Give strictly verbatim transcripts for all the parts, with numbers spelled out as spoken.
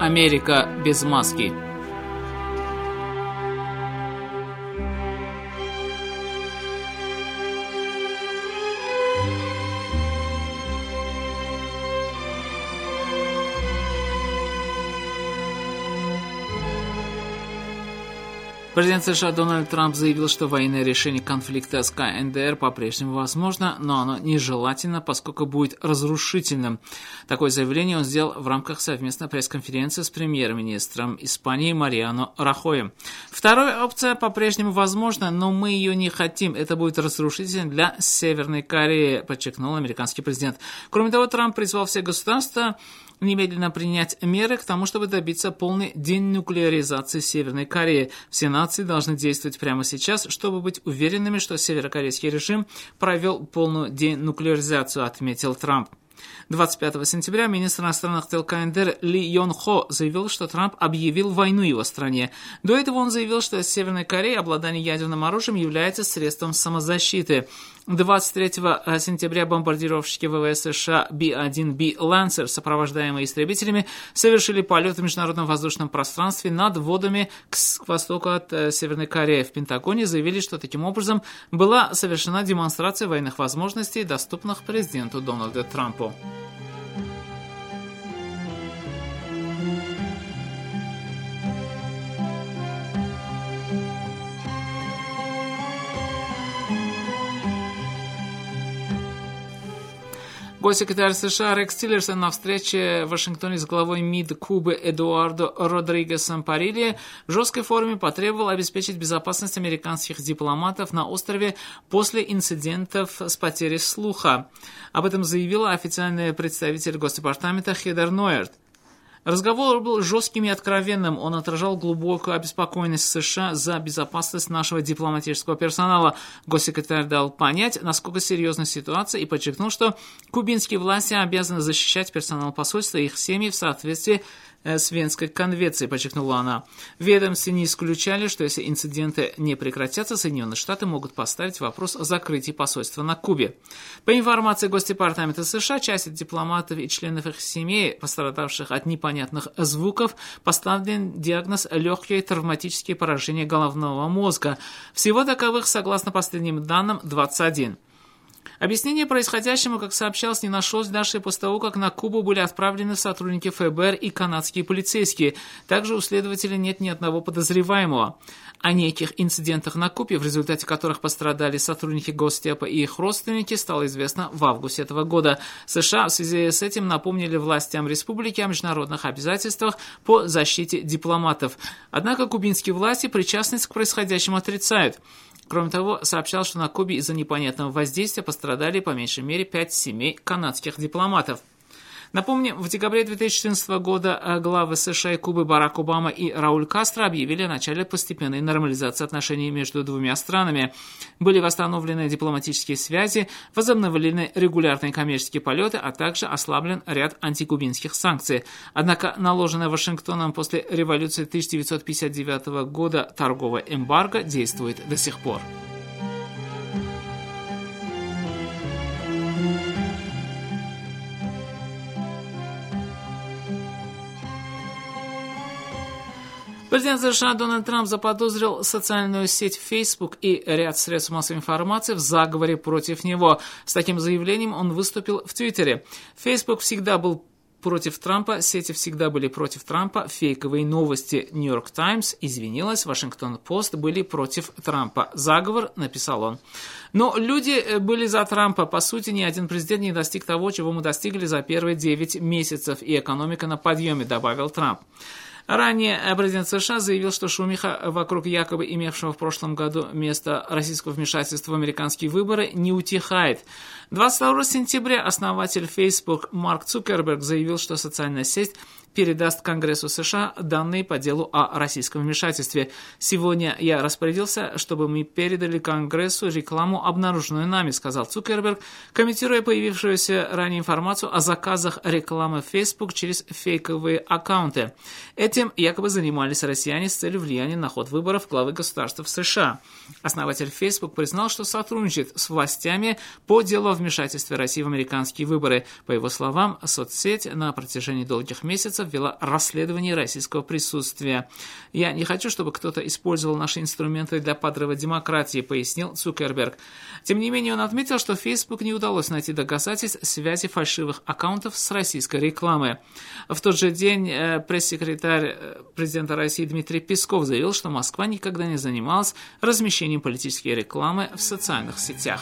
Америка без маски. Президент США Дональд Трамп заявил, что военное решение конфликта с ка эн дэ эр по-прежнему возможно, но оно нежелательно, поскольку будет разрушительным. Такое заявление он сделал в рамках совместной пресс-конференции с премьер-министром Испании Мариано Рахоем. Вторая опция по-прежнему возможна, но мы ее не хотим. Это будет разрушительно для Северной Кореи, подчеркнул американский президент. Кроме того, Трамп призвал все государства немедленно принять меры к тому, чтобы добиться полной денуклеаризации Северной Кореи. Все нации должны действовать прямо сейчас, чтобы быть уверенными, что северокорейский режим провел полную денуклеаризацию, отметил Трамп. двадцать пятого сентября министр иностранных дел ка эн дэ эр Ли Йон Хо заявил, что Трамп объявил войну его стране. До этого он заявил, что Северной Кореи обладание ядерным оружием является средством самозащиты. двадцать третьего сентября бомбардировщики вэ вэ эс США би один би Lancer, сопровождаемые истребителями, совершили полет в международном воздушном пространстве над водами к востоку от Северной Кореи. В Пентагоне заявили, что таким образом была совершена демонстрация военных возможностей, доступных президенту Дональду Трампу. Госсекретарь США Рекс Тиллерсон на встрече в Вашингтоне с главой МИД Кубы Эдуардо Родригесом Парилья в жесткой форме потребовал обеспечить безопасность американских дипломатов на острове после инцидентов с потерей слуха. Об этом заявила официальный представитель Госдепартамента Хедер Нойерт. Разговор был жестким и откровенным. Он отражал глубокую обеспокоенность США за безопасность нашего дипломатического персонала. Госсекретарь дал понять, насколько серьезна ситуация, и подчеркнул, что кубинские власти обязаны защищать персонал посольства и их семьи в соответствии с Венской конвенцией, подчеркнула она. В ведомстве не исключали, что если инциденты не прекратятся, Соединенные Штаты могут поставить вопрос о закрытии посольства на Кубе. По информации Госдепартамента США, часть дипломатов и членов их семей, пострадавших от непонятных звуков, поставлен диагноз легкие травматические поражения головного мозга. Всего таковых, согласно последним данным, двадцать один. Объяснение происходящему, как сообщалось, не нашлось даже после того, как на Кубу были отправлены сотрудники эф бэ эр и канадские полицейские. Также у следователя нет ни одного подозреваемого. О неких инцидентах на Кубе, в результате которых пострадали сотрудники Госдепа и их родственники, стало известно в августе этого года. США в связи с этим напомнили властям республики о международных обязательствах по защите дипломатов. Однако кубинские власти причастность к происходящему отрицают. Кроме того, сообщал, что на Кубе из-за непонятного воздействия пострадали по меньшей мере пять семей канадских дипломатов. Напомним, в декабре две тысячи четырнадцатого года главы США и Кубы Барак Обама и Рауль Кастро объявили о начале постепенной нормализации отношений между двумя странами. Были восстановлены дипломатические связи, возобновлены регулярные коммерческие полеты, а также ослаблен ряд антикубинских санкций. Однако наложенная Вашингтоном после революции тысяча девятьсот пятьдесят девятого года торговая эмбарго действует до сих пор. Президент США Дональд Трамп заподозрил социальную сеть Facebook и ряд средств массовой информации в заговоре против него. С таким заявлением он выступил в Твиттере. Facebook всегда был против Трампа, сети всегда были против Трампа, фейковые новости Нью-Йорк Таймс извинилась, Вашингтон-Пост были против Трампа. Заговор, написал он. Но люди были за Трампа. По сути, ни один президент не достиг того, чего мы достигли за первые девять месяцев, и экономика на подъеме, добавил Трамп. Ранее президент США заявил, что шумиха вокруг якобы имевшего в прошлом году место российского вмешательства в американские выборы не утихает. двадцать второго сентября основатель Facebook Марк Цукерберг заявил, что социальная сеть передаст Конгрессу США данные по делу о российском вмешательстве. Сегодня я распорядился, чтобы мы передали Конгрессу рекламу, обнаруженную нами, сказал Цукерберг, комментируя появившуюся ранее информацию о заказах рекламы в Facebook через фейковые аккаунты. Этим якобы занимались россияне с целью влияния на ход выборов главы государства в США. Основатель Facebook признал, что сотрудничает с властями по делу о вмешательстве России в американские выборы. По его словам, соцсеть на протяжении долгих месяцев вела расследование российского присутствия. «Я не хочу, чтобы кто-то использовал наши инструменты для подрыва демократии», пояснил Цукерберг. Тем не менее, он отметил, что Facebook не удалось найти доказательств связи фальшивых аккаунтов с российской рекламой. В тот же день пресс-секретарь президента России Дмитрий Песков заявил, что Москва никогда не занималась размещением политической рекламы в социальных сетях.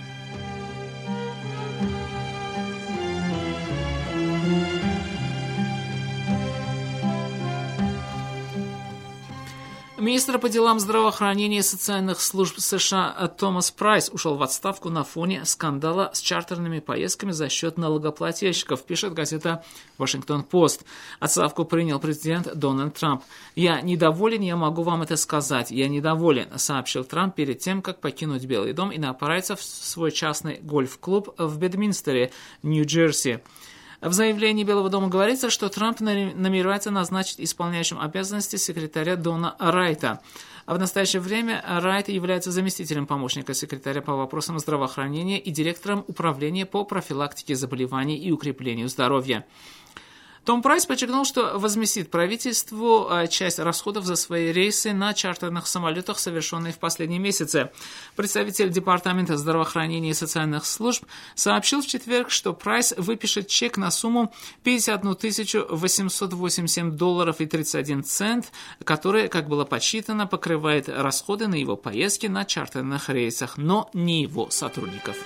Министр по делам здравоохранения и социальных служб США Томас Прайс ушел в отставку на фоне скандала с чартерными поездками за счет налогоплательщиков, пишет газета «Вашингтон-Пост». Отставку принял президент Дональд Трамп. «Я недоволен, я могу вам это сказать. Я недоволен», сообщил Трамп перед тем, как покинуть Белый дом и направиться в свой частный гольф-клуб в Бедминстере, Нью-Джерси. В заявлении Белого дома говорится, что Трамп намеревается назначить исполняющим обязанности секретаря Дона Райта. А в настоящее время Райт является заместителем помощника секретаря по вопросам здравоохранения и директором управления по профилактике заболеваний и укреплению здоровья. Том Прайс подчеркнул, что возместит правительству часть расходов за свои рейсы на чартерных самолетах, совершенные в последние месяцы. Представитель Департамента здравоохранения и социальных служб сообщил в четверг, что Прайс выпишет чек на сумму пятьдесят одну тысячу восемьсот восемьдесят семь долларов и тридцать один цент, который, как было подсчитано, покрывает расходы на его поездки на чартерных рейсах, но не его сотрудников.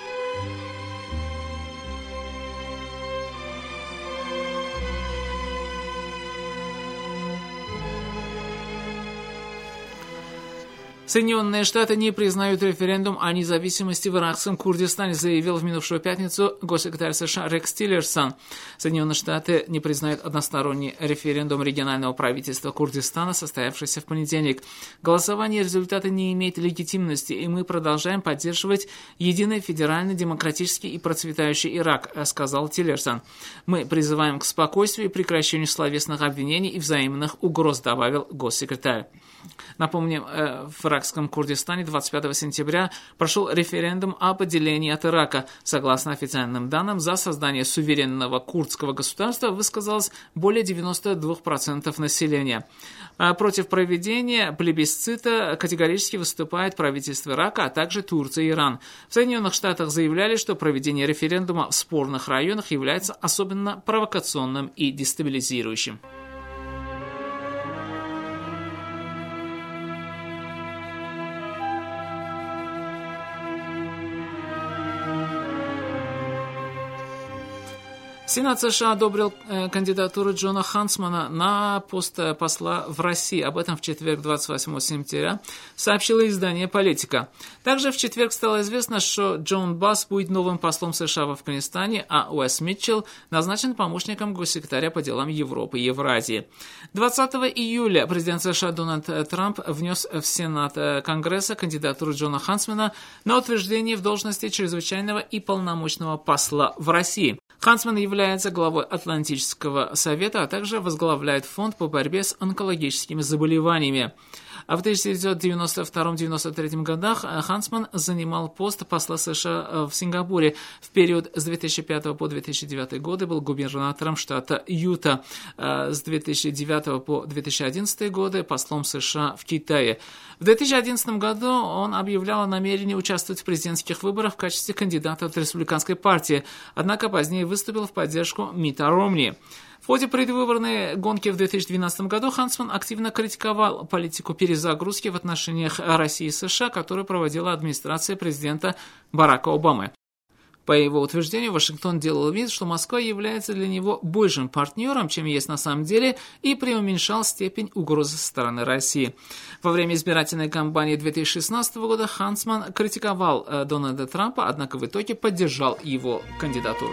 Соединенные Штаты не признают референдум о независимости в иракском Курдистане, заявил в минувшую пятницу госсекретарь США Рекс Тиллерсон. Соединенные Штаты не признают односторонний референдум регионального правительства Курдистана, состоявшийся в понедельник. Голосование результата не имеет легитимности, и мы продолжаем поддерживать единый федеральный, демократический и процветающий Ирак, сказал Тиллерсон. Мы призываем к спокойствию и прекращению словесных обвинений и взаимных угроз, добавил госсекретарь. Напомним, в иракском Курдистане двадцать пятого сентября прошел референдум об отделении от Ирака. Согласно официальным данным, за создание суверенного курдского государства высказалось более девяноста двух процентов населения. Против проведения плебисцита категорически выступает правительство Ирака, а также Турция и Иран. В Соединенных Штатах заявляли, что проведение референдума в спорных районах является особенно провокационным и дестабилизирующим. Сенат США одобрил э, кандидатуру Джона Хансмана на пост посла в России. Об этом в четверг, двадцать восьмого сентября, сообщило издание «Политика». Также в четверг стало известно, что Джон Басс будет новым послом США в Афганистане, а Уэс Митчелл назначен помощником госсекретаря по делам Европы и Евразии. двадцатого июля президент США Дональд Трамп внес в Сенат Конгресса кандидатуру Джона Хансмана на утверждение в должности чрезвычайного и полномочного посла в России. Хансман является главой Атлантического совета, а также возглавляет фонд по борьбе с онкологическими заболеваниями. А в тысяча девятьсот девяносто втором — девяносто третьем годах Хансман занимал пост посла США в Сингапуре. В период с две тысячи пятого по две тысячи девятый годы был губернатором штата Юта. С две тысячи девятого по две тысячи одиннадцатый годы послом США в Китае. В две тысячи одиннадцатом году он объявлял о намерении участвовать в президентских выборах в качестве кандидата от республиканской партии, однако позднее выступил в поддержку Митта Ромни. В ходе предвыборной гонки в две тысячи двенадцатом году Хансман активно критиковал политику перезагрузки в отношениях России и США, которую проводила администрация президента Барака Обамы. По его утверждению, Вашингтон делал вид, что Москва является для него большим партнером, чем есть на самом деле, и преуменьшал степень угрозы со стороны России. Во время избирательной кампании две тысячи шестнадцатого года Хансман критиковал Дональда Трампа, однако в итоге поддержал его кандидатуру.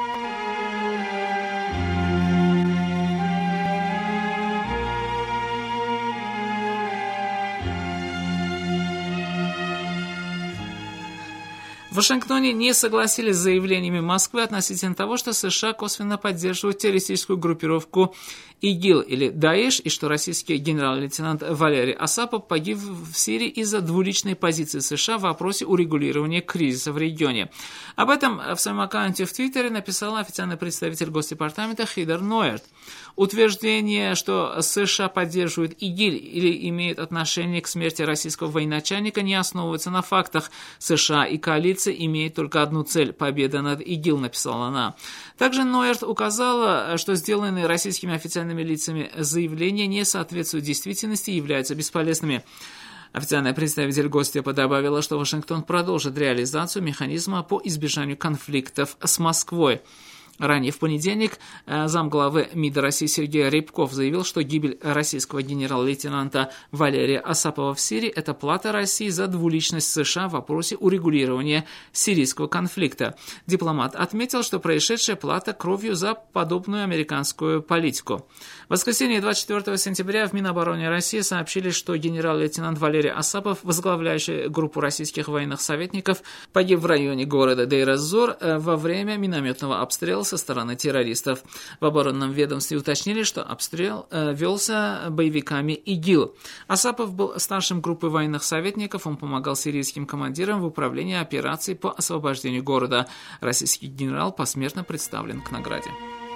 В Вашингтоне не согласились с заявлениями Москвы относительно того, что США косвенно поддерживают террористическую группировку ИГИЛ или Даиш, и что российский генерал-лейтенант Валерий Асапов погиб в Сирии из-за двуличной позиции США в вопросе урегулирования кризиса в регионе. Об этом в своем аккаунте в Твиттере написал официальный представитель Госдепартамента Хидер Нойерт. Утверждение, что США поддерживают ИГИЛ или имеют отношение к смерти российского военачальника, не основывается на фактах. США и коалиция имеют только одну цель – победа над ИГИЛ, написала она. Также Нойерт указала, что сделанные российскими официальными лицами заявления не соответствуют действительности и являются бесполезными. Официальный представитель Госдепа добавила, что Вашингтон продолжит реализацию механизма по избежанию конфликтов с Москвой. Ранее в понедельник замглавы МИДа России Сергей Рябков заявил, что гибель российского генерал-лейтенанта Валерия Асапова в Сирии – это плата России за двуличность США в вопросе урегулирования сирийского конфликта. Дипломат отметил, что происшедшая плата кровью за подобную американскую политику. В воскресенье двадцать четвёртого сентября в Минобороны России сообщили, что генерал-лейтенант Валерий Асапов, возглавляющий группу российских военных советников, погиб в районе города Дейр-эз-Зор во время минометного обстрела со стороны террористов. В оборонном ведомстве уточнили, что обстрел э, велся боевиками ИГИЛ. Асапов был старшим группы военных советников, он помогал сирийским командирам в управлении операцией по освобождению города. Российский генерал посмертно представлен к награде.